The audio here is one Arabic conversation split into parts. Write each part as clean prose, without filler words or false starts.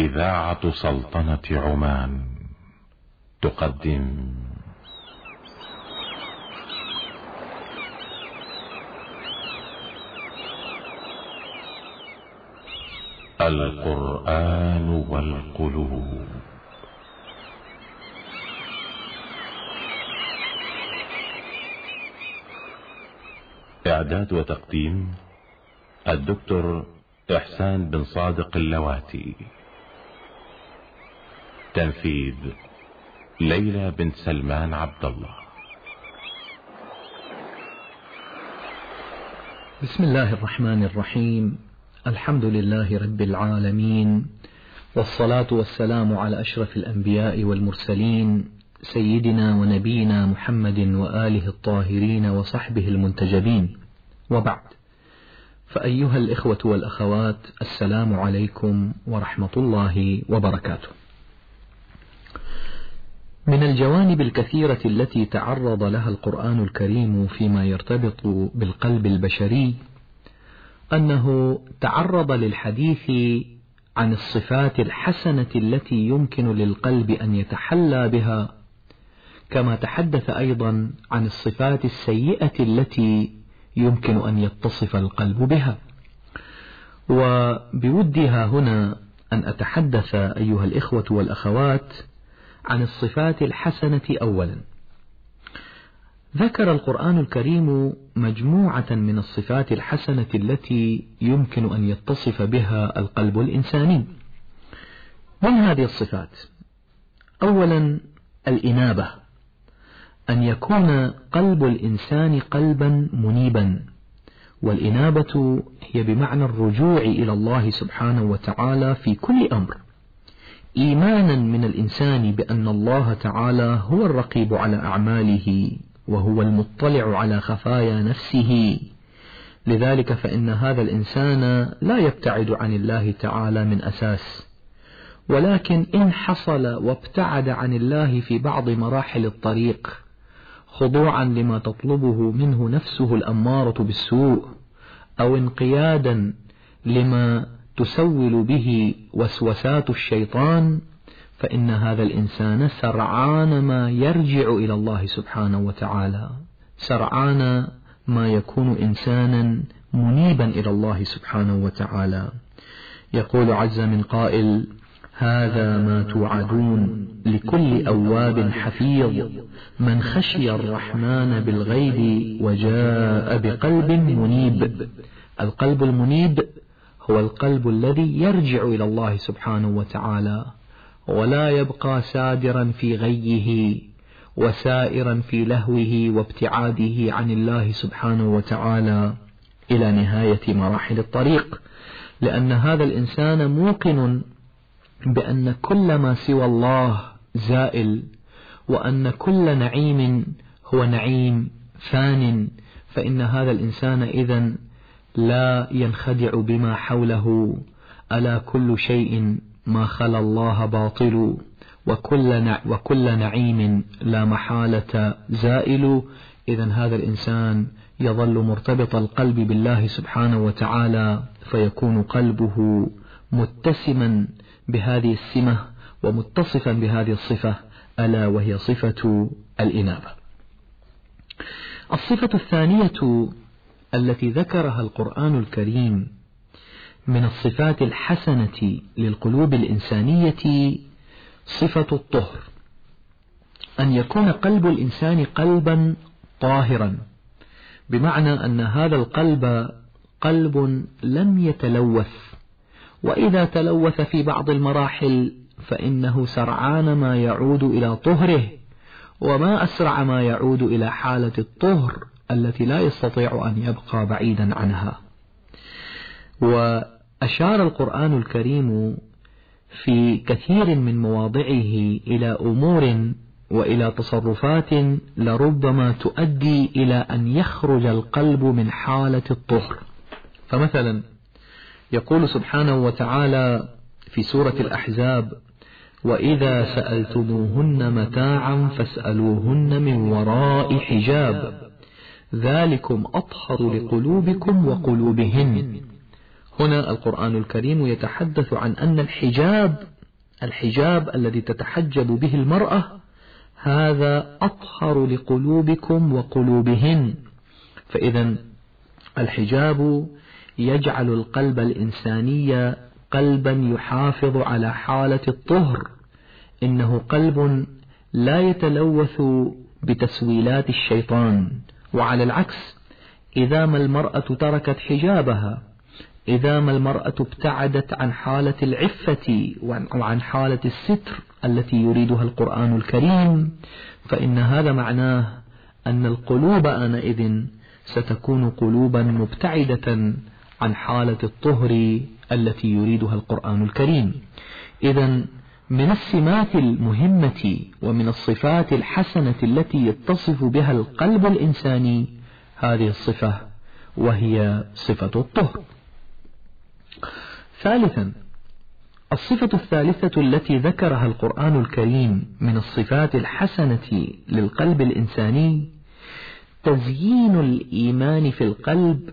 إذاعة سلطنة عمان تقدم القرآن والقلوب. إعداد وتقديم الدكتور إحسان بن صادق اللواتي. تنفيذ ليلى بنت سلمان عبد الله. بسم الله الرحمن الرحيم. الحمد لله رب العالمين، والصلاة والسلام على أشرف الأنبياء والمرسلين سيدنا ونبينا محمد وآله الطاهرين وصحبه المنتجبين، وبعد، فأيها الإخوة والأخوات، السلام عليكم ورحمة الله وبركاته. من الجوانب الكثيرة التي تعرض لها القرآن الكريم فيما يرتبط بالقلب البشري أنه تعرض للحديث عن الصفات الحسنة التي يمكن للقلب أن يتحلى بها، كما تحدث أيضا عن الصفات السيئة التي يمكن أن يتصف القلب بها. وبودها هنا أن أتحدث أيها الإخوة والأخوات عن الصفات الحسنة أولا. ذكر القرآن الكريم مجموعة من الصفات الحسنة التي يمكن أن يتصف بها القلب الإنساني. من هذه الصفات؟ أولا الإنابة، أن يكون قلب الإنسان قلبا منيبا، والإنابة هي بمعنى الرجوع إلى الله سبحانه وتعالى في كل أمر، إيمانا من الإنسان بأن الله تعالى هو الرقيب على أعماله وهو المطلع على خفايا نفسه. لذلك فإن هذا الإنسان لا يبتعد عن الله تعالى من أساس، ولكن إن حصل وابتعد عن الله في بعض مراحل الطريق خضوعا لما تطلبه منه نفسه الأمارة بالسوء، أو انقيادا لما تسول به وسوسات الشيطان، فإن هذا الإنسان سرعان ما يرجع إلى الله سبحانه وتعالى، سرعان ما يكون إنسانا منيبا إلى الله سبحانه وتعالى. يقول عز من قائل: هذا ما توعدون لكل أواب حفيظ من خشي الرحمن بالغيب وجاء بقلب منيب. القلب المنيب هو القلب الذي يرجع إلى الله سبحانه وتعالى ولا يبقى سادرا في غيه وسائرا في لهوه وابتعاده عن الله سبحانه وتعالى إلى نهاية مراحل الطريق، لأن هذا الإنسان موقن بأن كل ما سوى الله زائل، وأن كل نعيم هو نعيم فان، فإن هذا الإنسان إذن لا ينخدع بما حوله. ألا كل شيء ما خلا الله باطل، وكل نعيم لا محالة زائل. إذن هذا الإنسان يظل مرتبط القلب بالله سبحانه وتعالى، فيكون قلبه متسما بهذه السمة ومتصفا بهذه الصفة، ألا وهي صفة الإنابة. الصفة الثانية التي ذكرها القرآن الكريم من الصفات الحسنة للقلوب الإنسانية صفة الطهر، أن يكون قلب الإنسان قلبا طاهرا، بمعنى أن هذا القلب قلب لم يتلوث، وإذا تلوث في بعض المراحل فإنه سرعان ما يعود إلى طهره، وما أسرع ما يعود إلى حالة الطهر التي لا يستطيع أن يبقى بعيدا عنها. وأشار القرآن الكريم في كثير من مواضعه إلى أمور وإلى تصرفات لربما تؤدي إلى أن يخرج القلب من حالة الطهر. فمثلا يقول سبحانه وتعالى في سورة الأحزاب: وإذا سألتموهن متاعا فاسألوهن من وراء حجاب ذلكم أطهر لقلوبكم وقلوبهن. هنا القرآن الكريم يتحدث عن أن الحجاب الحجاب الذي تتحجب به المرأة هذا أطهر لقلوبكم وقلوبهن. فإذا الحجاب يجعل القلب الإنساني قلبا يحافظ على حالة الطهر، إنه قلب لا يتلوث بتسويلات الشيطان. وعلى العكس، إذا ما المرأة تركت حجابها، إذا ما المرأة ابتعدت عن حالة العفة وعن حالة الستر التي يريدها القرآن الكريم، فإن هذا معناه أن القلوب آنئذ ستكون قلوبا مبتعدة عن حالة الطهر التي يريدها القرآن الكريم. إذن من السمات المهمة ومن الصفات الحسنة التي يتصف بها القلب الإنساني هذه الصفة، وهي صفة الطهر. ثالثا، الصفة الثالثة التي ذكرها القرآن الكريم من الصفات الحسنة للقلب الإنساني تزيين الإيمان في القلب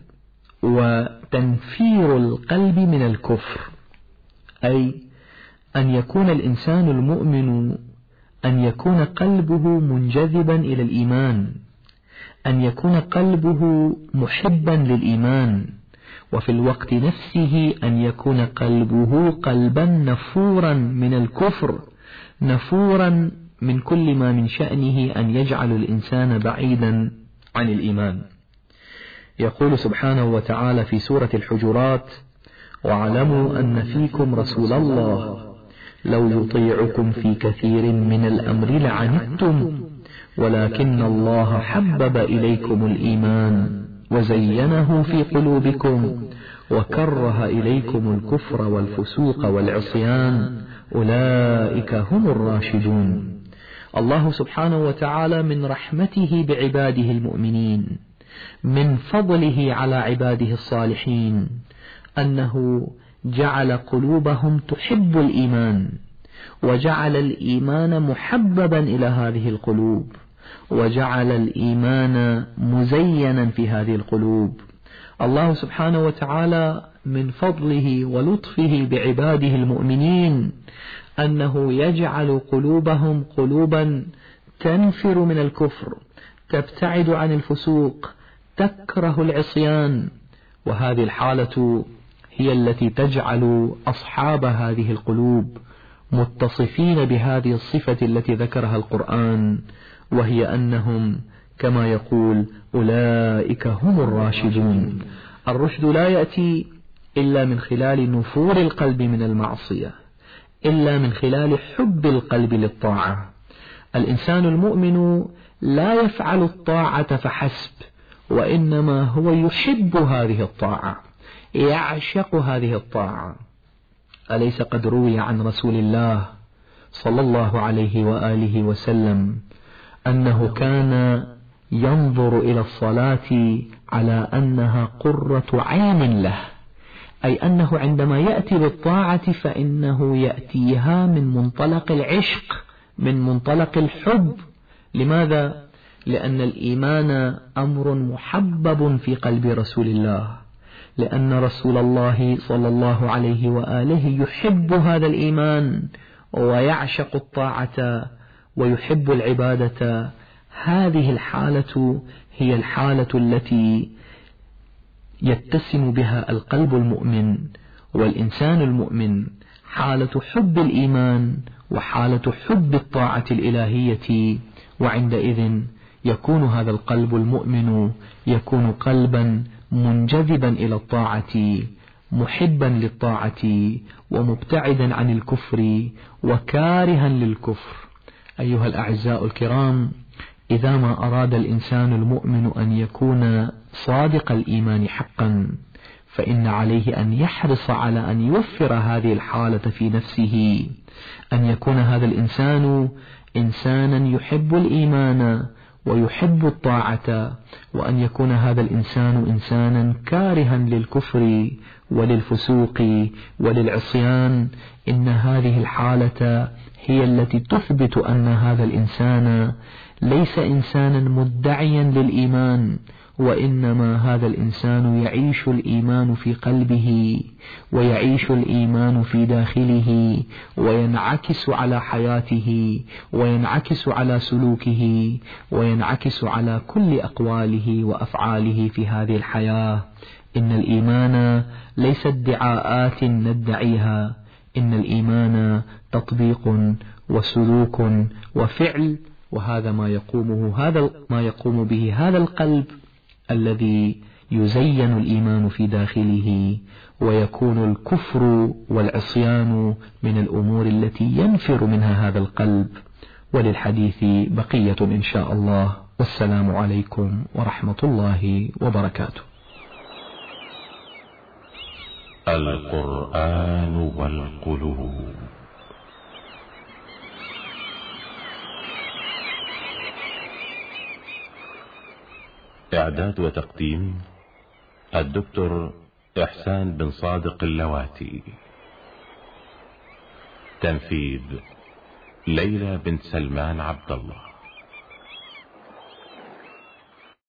وتنفير القلب من الكفر، أي أن يكون الإنسان المؤمن أن يكون قلبه منجذبا إلى الإيمان، أن يكون قلبه محبا للإيمان، وفي الوقت نفسه أن يكون قلبه قلبا نفورا من الكفر، نفورا من كل ما من شأنه أن يجعل الإنسان بعيدا عن الإيمان. يقول سبحانه وتعالى في سورة الحجرات: واعلموا أن فيكم رسول الله لو يطيعكم في كثير من الأمر لعنتم ولكن الله حبب إليكم الإيمان وزينه في قلوبكم وكره إليكم الكفر والفسوق والعصيان أولئك هم الراشدون. الله سبحانه وتعالى من رحمته بعباده المؤمنين، من فضله على عباده الصالحين، أنه جعل قلوبهم تحب الإيمان، وجعل الإيمان محببا إلى هذه القلوب، وجعل الإيمان مزينا في هذه القلوب. الله سبحانه وتعالى من فضله ولطفه بعباده المؤمنين أنه يجعل قلوبهم قلوبا تنفر من الكفر، تبتعد عن الفسوق، تكره العصيان، وهذه الحالة هي التي تجعل أصحاب هذه القلوب متصفين بهذه الصفة التي ذكرها القرآن، وهي أنهم كما يقول أولئك هم الراشدون. الرشد لا يأتي إلا من خلال نفور القلب من المعصية، إلا من خلال حب القلب للطاعة. الإنسان المؤمن لا يفعل الطاعة فحسب، وإنما هو يحب هذه الطاعة، يعشق هذه الطاعة. أليس قد روي عن رسول الله صلى الله عليه وآله وسلم أنه كان ينظر إلى الصلاة على أنها قرة عين له، أي أنه عندما يأتي بالطاعة فإنه يأتيها من منطلق العشق، من منطلق الحب. لماذا؟ لأن الإيمان أمر محبب في قلب رسول الله، لأن رسول الله صلى الله عليه وآله يحب هذا الإيمان ويعشق الطاعة ويحب العبادة. هذه الحالة هي الحالة التي يتسم بها القلب المؤمن والإنسان المؤمن، حالة حب الإيمان وحالة حب الطاعة الإلهية. وعندئذ يكون هذا القلب المؤمن يكون قلبا منجذبا إلى الطاعة، محبا للطاعة، ومبتعدا عن الكفر وكارها للكفر. أيها الأعزاء الكرام، إذا ما أراد الإنسان المؤمن أن يكون صادق الإيمان حقا، فإن عليه أن يحرص على أن يوفر هذه الحالة في نفسه، أن يكون هذا الإنسان إنسانا يحب الإيمان ويحب الطاعة، وأن يكون هذا الإنسان إنسانا كارها للكفر وللفسوق وللعصيان. إن هذه الحالة هي التي تثبت أن هذا الإنسان ليس إنسانا مدعيا للإيمان وإنما هذا الإنسان يعيش الإيمان في قلبه، ويعيش الإيمان في داخله، وينعكس على حياته، وينعكس على سلوكه، وينعكس على كل أقواله وأفعاله في هذه الحياة. إن الإيمان ليس ادعاءات ندعيها، إن الإيمان تطبيق وسلوك وفعل، وهذا ما يقوم به هذا القلب الذي يزين الإيمان في داخله، ويكون الكفر والعصيان من الأمور التي ينفر منها هذا القلب. وللحديث بقية إن شاء الله، والسلام عليكم ورحمة الله وبركاته. القرآن والقلوب. إعداد وتقديم الدكتور إحسان بن صادق اللواتي. تنفيذ ليلى بنت سلمان عبد الله.